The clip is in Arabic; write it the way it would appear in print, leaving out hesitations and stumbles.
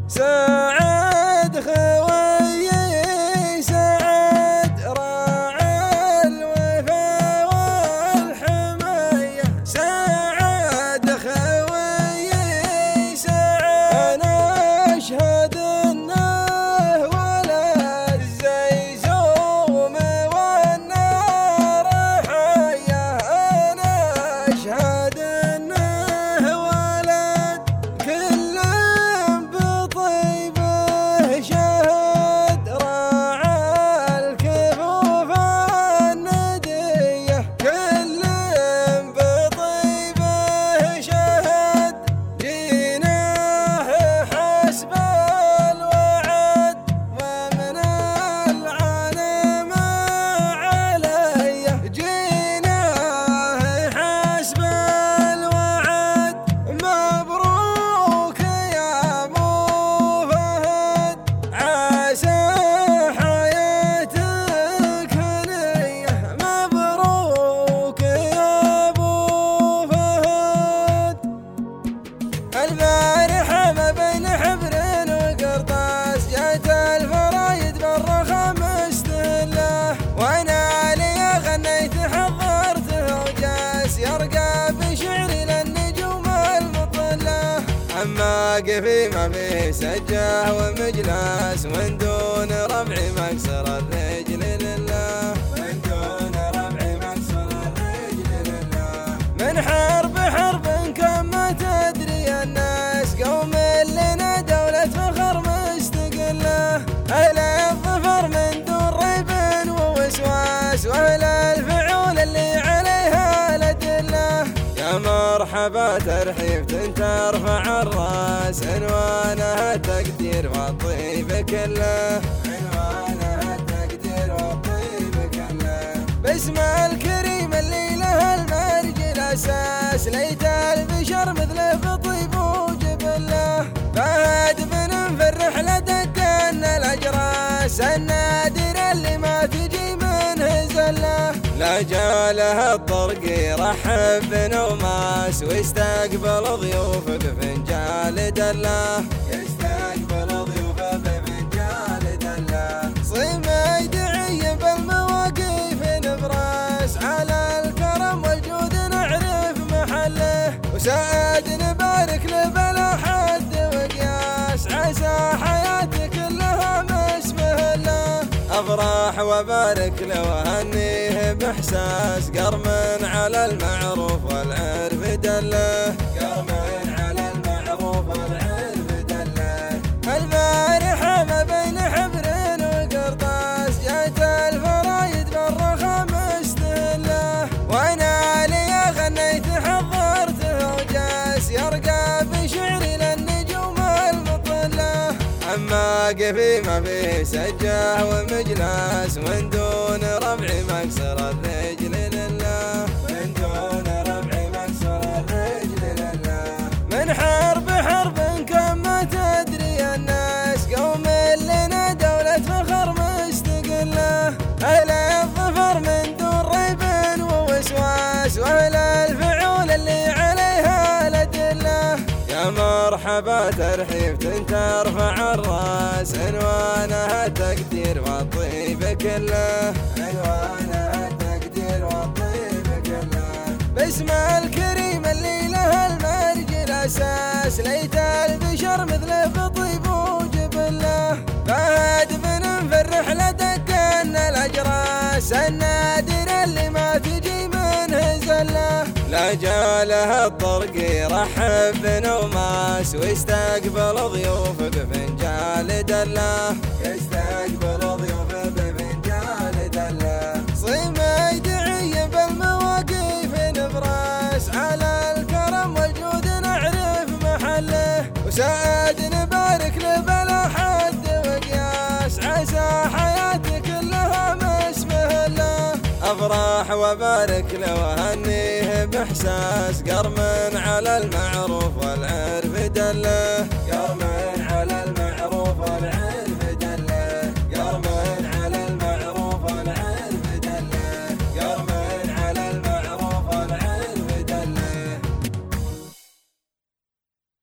سعد خويي سعد راعي الوفا والحماية، سعد خويي سعد أنا أشهد إنه ولد زيزوم والنار حية، أنا أشهد إنه ولد كل بطيبه شهد راعى الكفوف الندية، كل بطيبه شهد جيناه حسب الوعد ومن العالم عليه، جيناه حسب الوعد مبروك يا ابو فهد، عسى حياتك هنية، مبروك يا ابو فهد. البارحة ما بين حبر وقرطاس جات الفرايد بالرخا مستهله، وانا لي غنيت حضرته وجاس يرقى بشعري للنجوم المطله، اما قفي ما فيه سجاه ومجلاس من دون ربع مكسر الرجل لله، من دون ربع مكسر الرجل لله، من حرب كم ما تدري الناس قوم لنا دولة فخر مستقلة، أهل الظفر من دون ريب ووسواس، وأهل الفعول اللي عليها الأدلة، يا مرحبا ترحيب ترفع الراس، عنوانها التقدير والطيب كله، عنوانها التقدير والطيب كله، باسم الكريم اللي له المرج الأساس، ليت البشر مثله بطيب وجبله، فهد بن مفرح لدقنا الأجراس، النادر اللي ما تجي منه زله، لا جاله الطرق يرحب بنوماس، ويستقبل ضيوفه بفنجال دله، يستقبل ضيوفه بفنجال دله، صيم يدعي بالمواقف نبراس، على الكرم والجود نعرف محله، وسعد نبارك له بلا حد وقياس، عسى حياتي كلها مسمه له، افرح وبارك له وهنيه باحساس، قرم على المعروف والعرف دله، قرم على المعروف والعرف دله. البارحة ما بين حبر وقرطاس جات الفرايد بالرخا مستهله، وانا لي غنيت حضرته وجاس يرقى بشعري للنجوم المطله، اما قفي ما فيه سجاه ومجلاس من دون ربع مكسر الرجل لله، من دون ربع مكسر الرجل لله، من حرب كم ما تدري الناس قوم لنا دولة فخر مستقلة، أهل الظفر من دون ريب ووسواس، وأهل الفعول اللي عليها الأدلة، يا مرحبا ترحيب ترفع الراس، عنوانها التقدير والطيب كله، عنوانها التقدير والطيب كله، باسم الكريم اللي له المرج الأساس، ليت البشر مثله بطيب وجبله، فهد بن مفرح لدقنا الأجراس، النادر اللي ما تجي منه زله، لا جاله الطرق يرحب بنوماس، ويستقبل ضيوفه بفنجال دله، يستقبل ضيوفه بفنجال دله، صيم يدعي بالمواقف نبراس، على الكرم والجود نعرف محله، وسعد نبارك له بلا حد وقياس، عسى حياتي كلها مسمه له، افرح وبارك له وهنيه باحساس، قرم على المعروف والعرف دله.